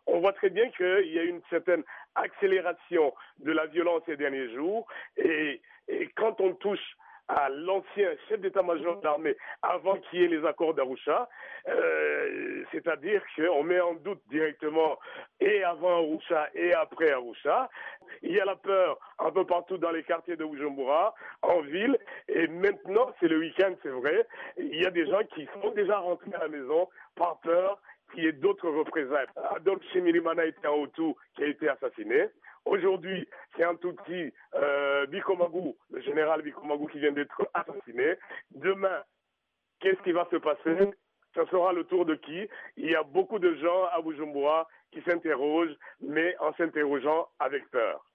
on voit très bien qu'il y a une certaine accélération de la violence ces derniers jours. Et quand on touche à l'ancien chef d'état-major de l'armée avant qu'il y ait les accords d'Arusha, c'est-à-dire qu'on met en doute directement et avant Arusha et après Arusha. Il y a la peur un peu partout dans les quartiers de Bujumbura, en ville, et maintenant, c'est le week-end, c'est vrai, il y a des gens qui sont déjà rentrés à la maison par peur qu'il y ait d'autres représailles. Adolphe Chimirimana était un Hutu qui a été assassiné. Aujourd'hui, c'est un Tutsi, Bikomagu, le général Bikomagu qui vient d'être assassiné. Demain, qu'est-ce qui va se passer? Ça sera le tour de qui? Il y a beaucoup de gens à Bujumbura qui s'interrogent, mais en s'interrogeant avec peur.